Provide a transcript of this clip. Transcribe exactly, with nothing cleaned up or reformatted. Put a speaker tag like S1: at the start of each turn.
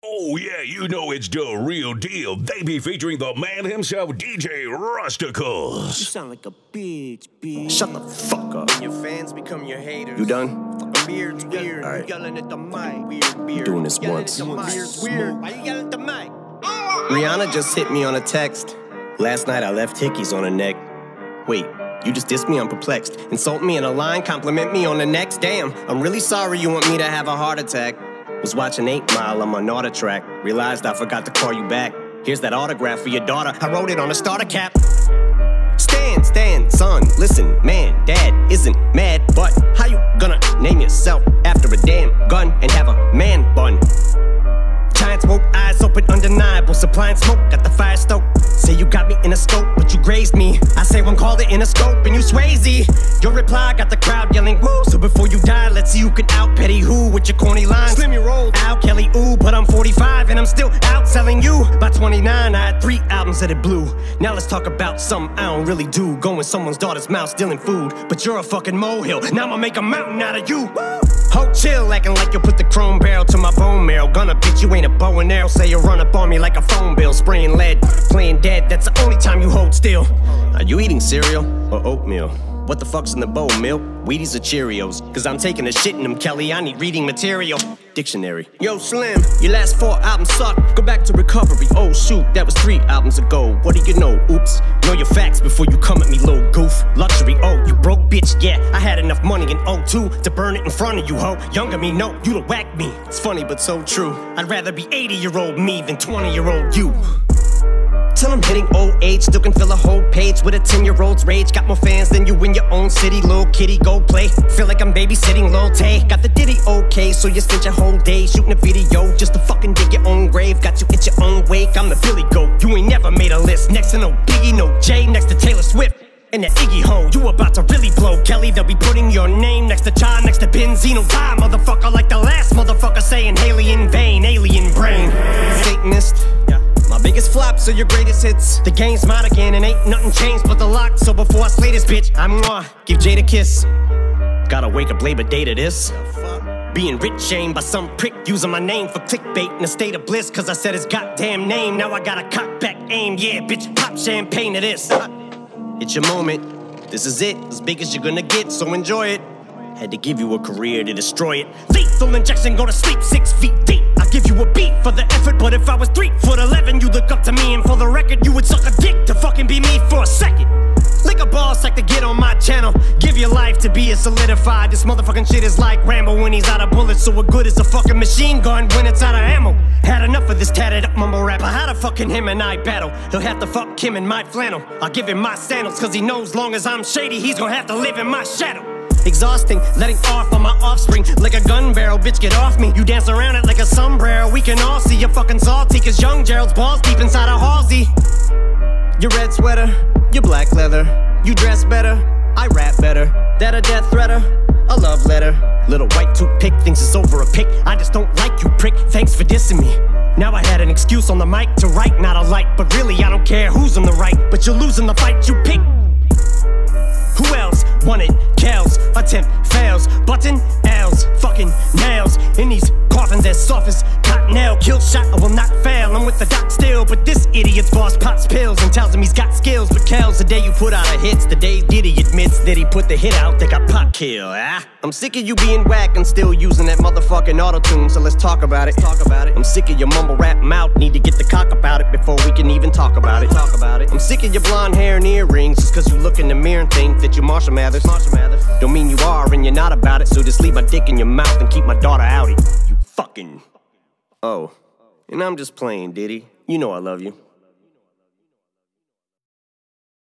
S1: Oh yeah, you know it's the real deal. They be featuring the man himself, D J Rusticles.
S2: You sound like a bitch, bitch.
S3: Shut the fuck up.
S2: Your fans become your haters.
S3: You done?
S2: Fucking beard's weird.
S3: All right.
S2: You yelling at the mic. Weird, weird.
S3: Doing this
S2: Yelling
S3: once.
S2: at the mic. Beard's weird. Why you yelling at the mic?
S3: Rihanna just hit me on a text. Last night I left hickeys on her neck. Wait, you just dissed me? I'm perplexed. Insult me in a line, compliment me on the next. Damn, I'm really sorry you want me to have a heart attack. Was watching eight mile on my Nauta track. Realized I forgot to call you back. Here's that autograph for your daughter. I wrote it on a starter cap. Stand, stand, son, listen, man, dad isn't mad, but how you gonna name yourself after a damn gun and have a man bun? Giant smoke, eyes open, undeniable, supplying smoke at the fire stoke. Say you got me in a scope, but you grazed me. I say one called it in a scope, and you Swayze. Your reply got the crowd yelling woo. So before you die, let's see who can out petty who with your corny lines. Slim your roll, Al Kelly, ooh, but I'm forty-five and I'm still outselling you. By twenty-nine, I had three albums that it blew. Now let's talk about something I don't really do. Go in someone's daughter's mouth, stealing food. But you're a fucking molehill. Now I'ma make a mountain out of you. Ho, chill, acting like you put the chrome barrel to my bone marrow. Gonna bitch, you ain't a bow and arrow. Say you run up on me like a phone bill. Spraying lead, playing dead, that's the only time you hold still. Are you eating cereal or oatmeal? What the fuck's in the bowl, milk? Wheaties or Cheerios? Cause I'm taking a shit in them, Kelly, I need reading material. Dictionary. Yo, Slim, your last four albums suck. Go back to recovery. Oh shoot, that was three albums ago. What do you know? Oops. Know your facts before you come at me, little goof. Luxury, oh, you broke bitch, yeah. I had enough money in oh two to burn it in front of you, ho. Younger me, no, you to whack me. It's funny but so true. I'd rather be eighty-year-old me than twenty-year-old you. Till I'm hitting old age, still can fill a whole page with a ten-year-old's rage. Got more fans than you in your own city, little kitty, go play. Feel like I'm babysitting Lil Tay. Got the ditty okay, so you spent your whole day shooting a video just to fucking dig your own grave. Got you at your own wake, I'm the Billy Goat. You ain't never made a list, next to no Biggie, no Jay, next to Taylor Swift. And the Iggy Ho, you about to really blow, Kelly. They'll be putting your name next to John, next to Benzino. Die, motherfucker, like the last motherfucker saying Haley in vain, alien brain. Satanist, yeah. My biggest flops are your greatest hits. The game's mine again and ain't nothing changed but the lock. So before I slay this bitch, I'm gonna give Jade a kiss. Gotta wake up Labor Day to this. Being rich shamed by some prick using my name for clickbait in a state of bliss. Cause I said his goddamn name, now I got a cock back aim. Yeah, bitch, pop champagne to this. It's your moment, this is it, as big as you're gonna get, so enjoy it. Had to give you a career to destroy it. Lethal injection, go to sleep six feet deep. I give you a beat for the effort, but if I was three foot eleven, you look up to me, and for the record, you would suck a dick to fucking be me for a second. Lick a boss like to get on my channel. Give your life to be a solidified. This motherfucking shit is like Rambo when he's out of bullets. So what good is a fucking machine gun when it's out of ammo? Had enough of this tatted up mumble rapper. How to fucking him and I battle? He'll have to fuck him in my flannel. I'll give him my sandals, cause he knows long as I'm shady, he's gonna have to live in my shadow. Exhausting, letting off on my offspring like a gun barrel, bitch get off me. You dance around it like a sombrero. We can all see you're fucking salty, cause young Gerald's balls deep inside a Halsey. Your red sweater, your black leather. You dress better, I rap better. That a death threater, a love letter. Little white toothpick thinks it's over a pick. I just don't like you, prick, thanks for dissing me. Now I had an excuse on the mic to write, not a light. But really I don't care who's on the right, but you're losing the fight you pick. Who else want it? Kells, attempt fails. Button L's, fucking nails. In these coffins as soft as cottonelle. Kill shot, I will not fail. I'm with the doc still, but this idiot's boss pops pills and tells him he's got skills. But Kells, the day you put out a hits, the day Diddy admits that he put the hit out, they got pop kill. Ah, I'm sick of you being whack and still using that motherfucking auto-tune. So let's talk about it. Talk about it. I'm sick of your mumble rap mouth. Need to get the cock about it before we can even talk about it. Talk about it. I'm sick of your blonde hair and earrings just cause you look in the mirror and think that you're Marshall Mathers. Marshall Mathers. Don't mean you are and you're not about it. So just leave my dick in your mouth and keep my daughter outie. You fucking. Oh. And I'm just playing, Diddy. You know I love you.